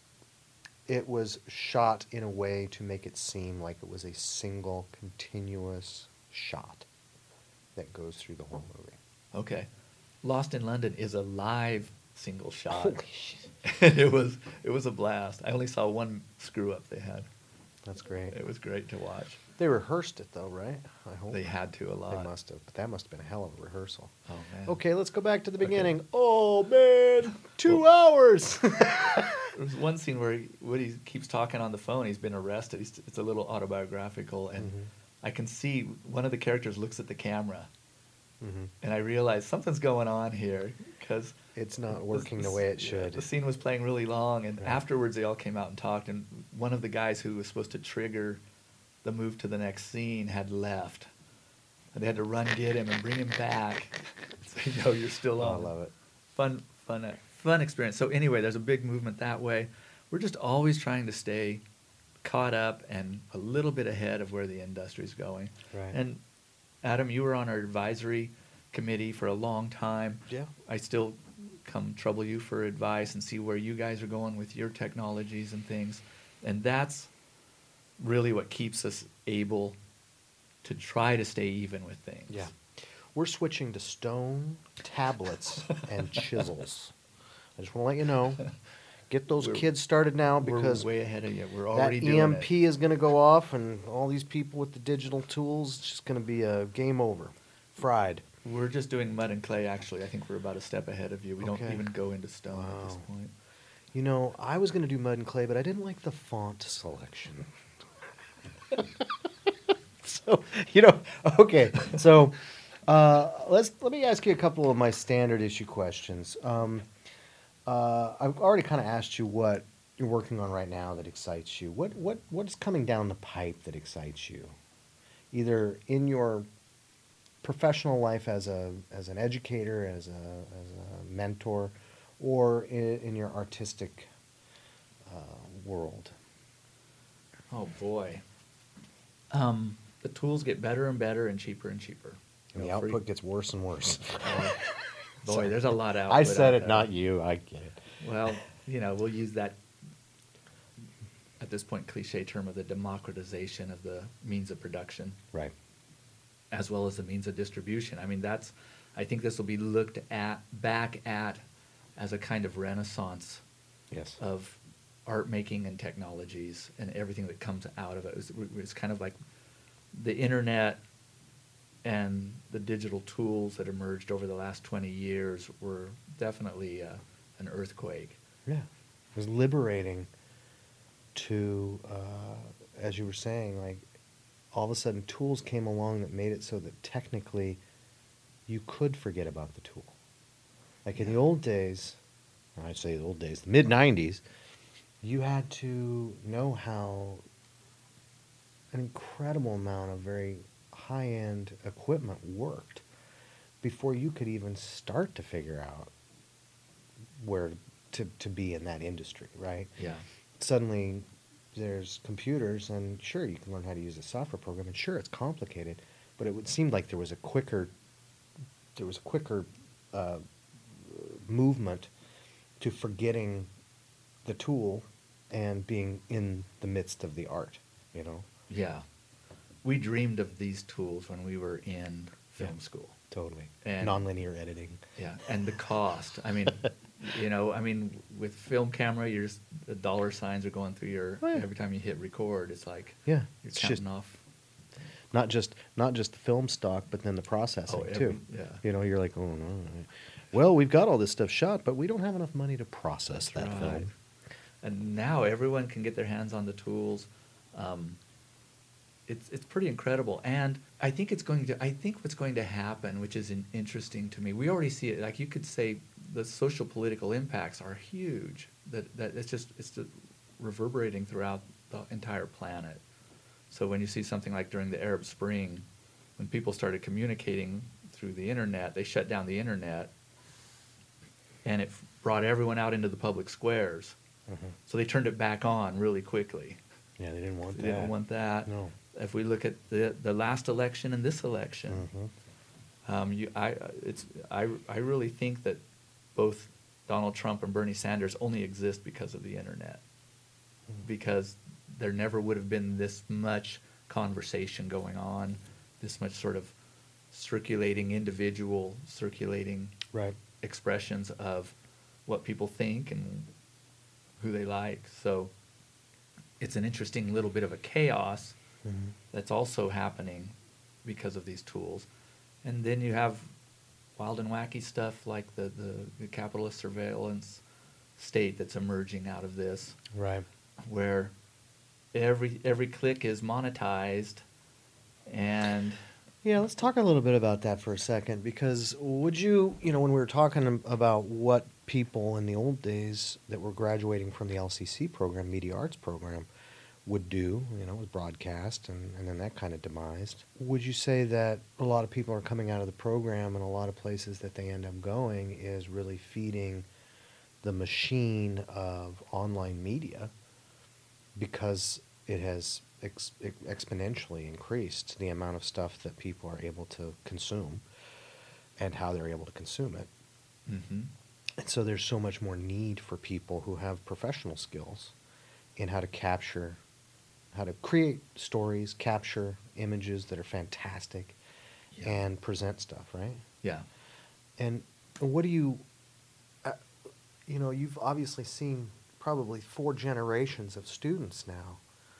it was shot in a way to make it seem like it was a single, continuous shot that goes through the whole movie. Okay. Lost in London is a live single shot. Holy shit! it was it was a blast. I only saw one screw up they had. That's great. It was great to watch. They rehearsed it though, right? I hope They had to a lot. They must have, but that must have been a hell of a rehearsal. Oh man. Okay, let's go back to the Okay. beginning. Oh man, two hours. There's one scene where he, Woody keeps talking on the phone. He's been arrested. He's, it's a little autobiographical, and Mhm. I can see one of the characters looks at the camera, Mhm. and I realize something's going on here because It's not working the way it should. The scene was playing really long, and Right. afterwards they all came out and talked. And one of the guys who was supposed to trigger the move to the next scene had left, and they had to run get him and bring him back. So you know you're still Oh, I on. love it. Fun, fun, uh, fun experience. So anyway, there's a big movement that way. We're just always trying to stay caught up and a little bit ahead of where the industry's going. Right. And Adam, you were on our advisory committee for a long time. Yeah. I still come trouble you for advice and see where you guys are going with your technologies and things. And that's really what keeps us able to try to stay even with things. Yeah. We're switching to stone tablets and chisels. I just want to let you know, in Get those We're- kids started now We're because way ahead of you. We're that already doing E M P it. is going to go off, and all these people with the digital tools, it's just going to be a game over, fried. We're just doing mud and clay, actually. I think we're about a step ahead of you. We Okay. don't even go into stone at this Wow. point. You know, I was going to do mud and clay, but I didn't like the font selection. So, you know, okay. So, uh, let's let me ask you a couple of my standard issue questions. Um, uh, I've already kind of asked you what you're working on right now that excites you. What what what's coming down the pipe that excites you, either in your professional life as a as an educator, as a as a mentor, or in, in your artistic uh, world? Oh, boy. Um, the tools get better and better and cheaper and cheaper. And the You know, for- output gets worse and worse. Oh, boy, Sorry. there's a lot of output I said out it, there. not you. I get it. Well, you know, we'll use that, at this point, cliche term of the democratization of the means of production, Right. as well as the means of distribution. I mean, that's, I think this will be looked at, back at, as a kind of renaissance Yes. of art making and technologies and everything that comes out of it. It was, it was kind of like the internet and the digital tools that emerged over the last twenty years were definitely uh, an earthquake. Yeah. It was liberating to, uh, as you were saying, like, all of a sudden tools came along that made it so that technically you could forget about the tool. Like in the old days, I say the old days, the mid nineties, you had to know how an incredible amount of very high-end equipment worked before you could even start to figure out where to, to be in that industry, right? Yeah. Suddenly there's computers, and sure, you can learn how to use a software program, and sure, it's complicated, but it would seem like there was a quicker there was a quicker uh, movement to forgetting the tool and being in the midst of the art, you know? Yeah. We dreamed of these tools when we were in film Yeah. school. Totally. And- Nonlinear editing. Yeah, and the cost. I mean, you know, I mean, with film camera, you're just, the dollar signs are going through your, Oh, yeah. every time you hit record, it's like, Yeah. you're It's counting just off. not just not just the film stock, but then the processing Oh, every- too. yeah. You know, you're like, oh no. Well, we've got all this stuff shot, but we don't have enough money to process that Right. film. And now everyone can get their hands on the tools. Um, it's it's pretty incredible, and I think it's going to. I think what's going to happen, which is in, interesting to me, we already see it. Like you could say, the social political impacts are huge. That that it's just it's just reverberating throughout the entire planet. So when you see something like during the Arab Spring, when people started communicating through the internet, they shut down the internet, and it brought everyone out into the public squares. Mhm. So they turned it back on really quickly. Yeah, they didn't want They that. didn't want that. No. If we look at the the last election and this election, Mhm. um, you, I, it's, I, I really think that both Donald Trump and Bernie Sanders only exist because of the internet, Mhm. because there never would have been this much conversation going on, this much sort of circulating individual, circulating Right. expressions of what people think and who they like. So it's an interesting little bit of a chaos Mhm. that's also happening because of these tools. And then you have wild and wacky stuff like the, the, the capitalist surveillance state that's emerging out of this, Right. where every every click is monetized. And Yeah, let's talk a little bit about that for a second, because would you, you know, when we were talking am- about what people in the old days that were graduating from the L C C program, Media Arts program, would do, you know, with broadcast and, and then that kind of demised, would you say that a lot of people are coming out of the program and a lot of places that they end up going is really feeding the machine of online media because it has ex- ex- exponentially increased the amount of stuff that people are able to consume and how they're able to consume it. mhm. And so there's so much more need for people who have professional skills in how to capture, how to create stories, capture images that are fantastic, Yeah. and present stuff, right? Yeah. And what do you, uh, you know, you've obviously seen probably four generations of students now.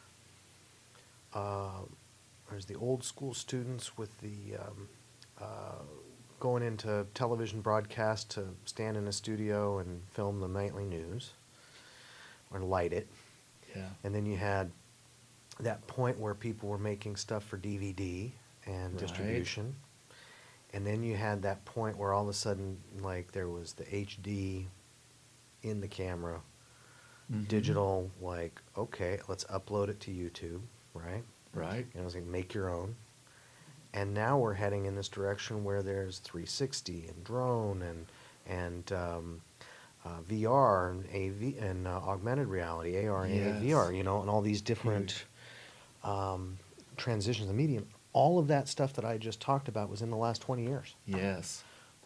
Uh, there's the old school students with the um, uh, going into television broadcast to stand in a studio and film the nightly news or light it. Yeah. And then you had that point where people were making stuff for D V D and Right. distribution. And then you had that point where all of a sudden, like, there was the H D in the camera, Mhm. digital, like, okay, let's upload it to YouTube, right? Right. You know, it's like make your own. And now we're heading in this direction where there's three sixty and drone and and um, uh, V R and A V and uh, augmented reality, A R and Yes. V R, you know, and all these different um, transitions of medium. All of that stuff that I just talked about was in the last twenty years. Yes.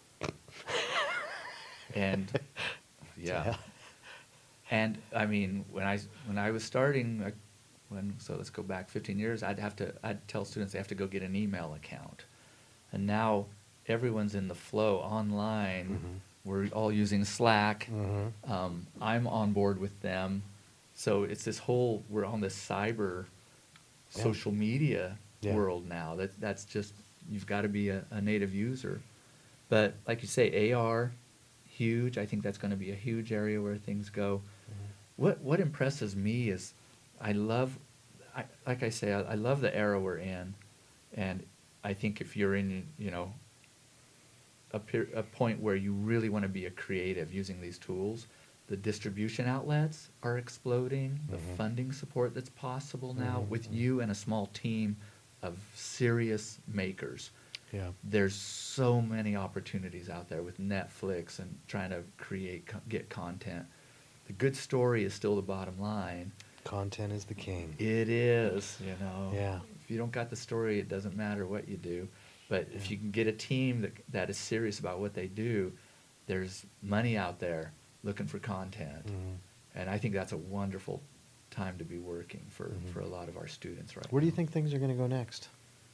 And yeah. Yeah. And I mean, when I when I was starting, I, when so let's go back fifteen years, I'd have to I'd tell students they have to go get an email account, and now everyone's in the flow online. Mhm. We're all using Slack. Mhm. Um, I'm on board with them, so it's this whole we're on this cyber Yeah. social media Yeah. world now. That that's just you've got to be a, a native user, but like you say, A R, huge. I think that's going to be a huge area where things go. What what impresses me is, I love, I, like I say, I, I love the era we're in, and I think if you're in, you know, a per, a point where you really want to be a creative using these tools, the distribution outlets are exploding. The Mhm. funding support that's possible now Mhm, with mhm. you and a small team of serious makers. Yeah. There's so many opportunities out there with Netflix and trying to create, co- get content. The good story is still the bottom line. Content is the king. It is, you know. Yeah. If you don't got the story, it doesn't matter what you do. But if Yeah. you can get a team that that is serious about what they do, there's money out there looking for content. Mhm. And I think that's a wonderful time to be working for, Mhm. for a lot of our students right Where do you now. think things are going to go next?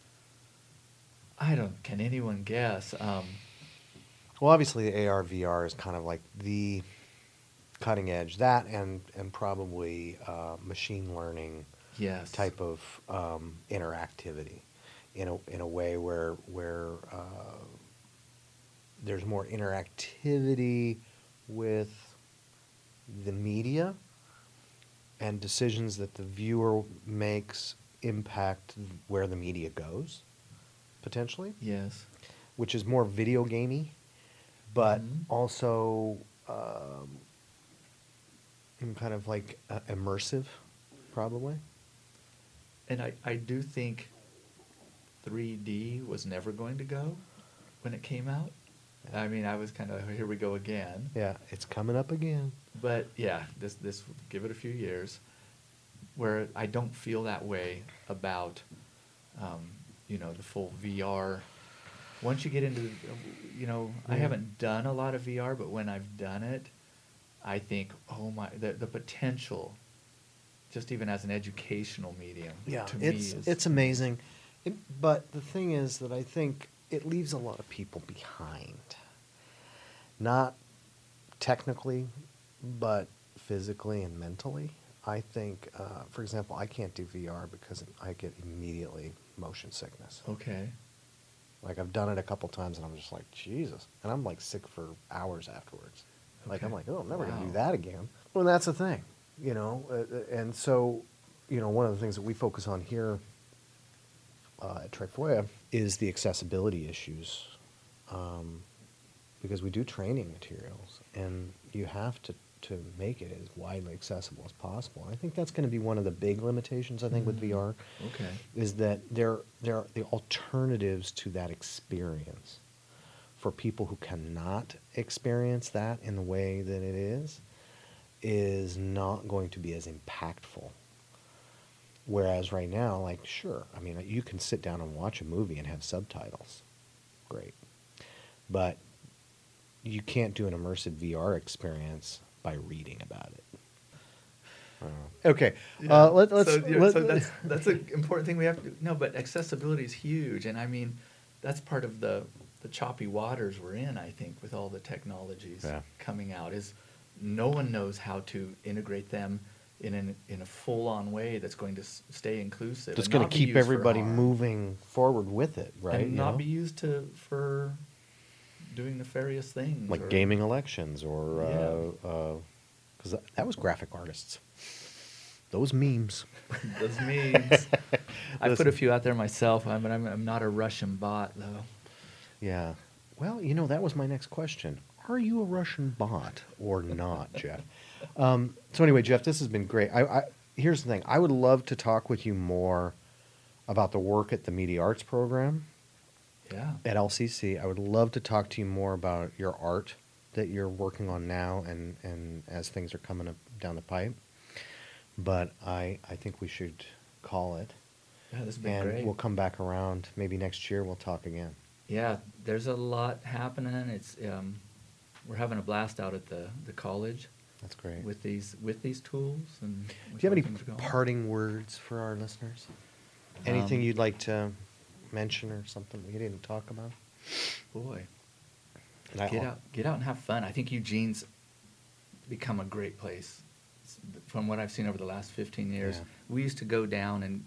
I don't, can anyone guess? Um, Well, obviously, the A R V R is kind of like the cutting edge. That and and probably uh, machine learning yes. type of um, interactivity, in a in a way where where uh, there's more interactivity with the media, and decisions that the viewer makes impact where the media goes, potentially, Yes. which is more video gamey, but Mhm. also um, in kind of like uh, immersive, probably. And I, I do think three D was never going to go when it came out. I mean, I was kind of, here we go again. Yeah, it's coming up again. But yeah, this this give it a few years, where I don't feel that way about, um, you know, the full V R. Once you get into, you know, I Yeah. haven't done a lot of V R, but when I've done it, I think, oh my, the the potential, just even as an educational medium, Yeah, to me it's is it's amazing. It, but the thing is that I think it leaves a lot of people behind. Not technically, but physically and mentally. I think, uh, for example, I can't do V R because I get immediately motion sickness. Okay. Like, I've done it a couple times and I'm just like, Jesus. And I'm like sick for hours afterwards. Like, I'm Okay. like, oh, I'm never going to do Wow. that again. Well, that's the thing, you know. Uh, uh, and so, you know, one of the things that we focus on here uh, at Trifoya is the accessibility issues. Um, because we do training materials and you have to, to make it as widely accessible as possible. I think that's going to be one of the big limitations, I think, with Mhm. V R. Okay. Is that there there are the alternatives to that experience for people who cannot experience that in the way that it is is not going to be as impactful. Whereas right now, like, sure, I mean, you can sit down and watch a movie and have subtitles. Great. But you can't do an immersive V R experience by reading about it. Uh, okay. Yeah. Uh, let, let's, so, yeah, let- so that's that's an important thing we have to do. No, but accessibility is huge, and I mean, that's part of the the choppy waters we're in. I think with all the technologies Yeah. coming out is no one knows how to integrate them in an, in a full-on way that's going to s- stay inclusive. That's and going not to be keep used for everybody harm, moving forward with it, right? and you not know? be used to for doing nefarious things. Like or- gaming elections or, Yeah. because that, that was graphic artists. Those memes. Those memes. I put Listen. a few out there myself. I mean, I'm, I'm not a Russian bot, though. Yeah. Well, you know, that was my next question. Are you a Russian bot or not, Jeff? Um, so anyway, Jeff, this has been great. I, I here's the thing. I would love to talk with you more about the work at the Media Arts program Yeah. at L C C. I would love to talk to you more about your art that you're working on now and, and as things are coming up down the pipe. But I, I think we should call it. Yeah, this has been And great. we'll come back around. Maybe next year we'll talk again. Yeah, there's a lot happening. It's um, we're having a blast out at the, the college That's great. with these with these tools. And Do you have any things are going. parting words for our listeners? Anything Um, you'd like to mention or something we didn't talk about? Boy, And I- get out, get out and have fun. I think Eugene's become a great place. It's- From what I've seen over the last fifteen years, Yeah. we used to go down and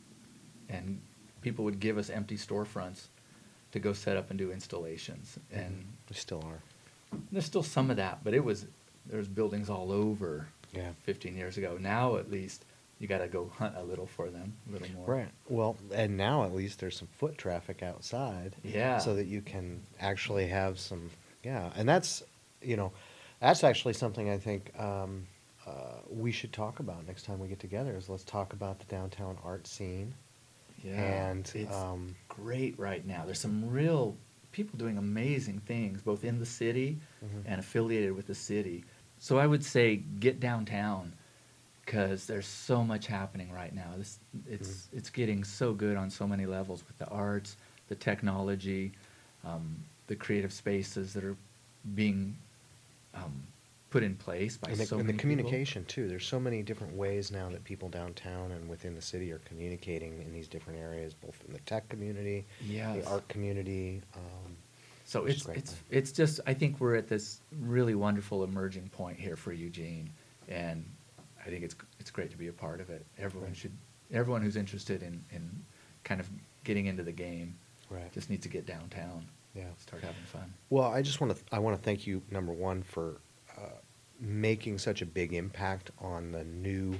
and people would give us empty storefronts to go set up and do installations. And We still are. there's still some of that, but it was there's buildings all over. Yeah. fifteen years ago. Now at least you got to go hunt a little for them, a little more. Right. Well, and now at least there's some foot traffic outside. Yeah. So that you can actually have some, yeah. And that's, you know, that's actually something I think um, uh, we should talk about next time we get together is let's talk about the downtown art scene. Yeah. And, it's um, great right now. There's some real people doing amazing things, both in the city Mhm. and affiliated with the city. So I would say get downtown because there's so much happening right now. This it's Mm-hmm. it's getting so good on so many levels with the arts, the technology, um, the creative spaces that are being um, put in place by And the, so and many the people. communication too. There's so many different ways now that people downtown and within the city are communicating in these different areas, both in the tech community, Yes. the art community. Um, So which is it's great, it's man. it's just I think we're at this really wonderful emerging point here for Eugene, and I think it's it's great to be a part of it. Everyone Right. should everyone who's interested in, in kind of getting into the game Right. just needs to get downtown. Yeah. Start having fun. Well, I just want to I want to thank you, number one, for uh, making such a big impact on the new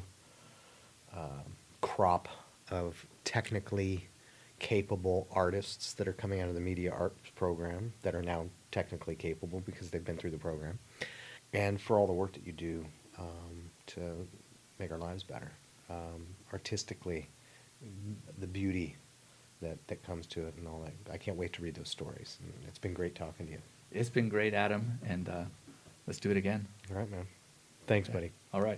um crop of technically capable artists that are coming out of the media arts program that are now technically capable because they've been through the program, and for all the work that you do um, to make our lives better, um, artistically, the beauty that, that comes to it and all that. I can't wait to read those stories. And it's been great talking to you. It's been great, Adam, and uh, let's do it again. All right, man. Thanks, buddy. All right.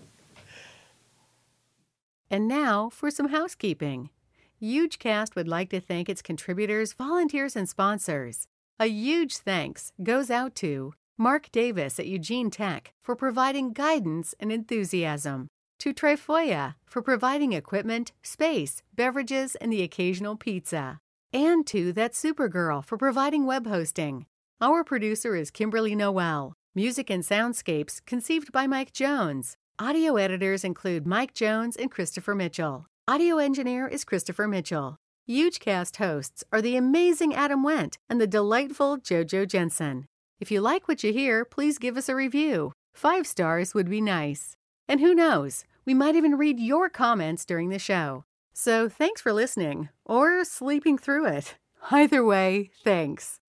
And now for some housekeeping. HugeCast would like to thank its contributors, volunteers, and sponsors. A huge thanks goes out to Mark Davis at Eugene Tech for providing guidance and enthusiasm, to Trefoya for providing equipment, space, beverages, and the occasional pizza, and to That Supergirl for providing web hosting. Our producer is Kimberly Noel. Music and soundscapes conceived by Mike Jones. Audio editors include Mike Jones and Christopher Mitchell. Audio engineer is Christopher Mitchell. HugeCast hosts are the amazing Adam Wendt and the delightful JoJo Jensen. If you like what you hear, please give us a review. Five stars would be nice. And who knows, we might even read your comments during the show. So thanks for listening, or sleeping through it. Either way, thanks.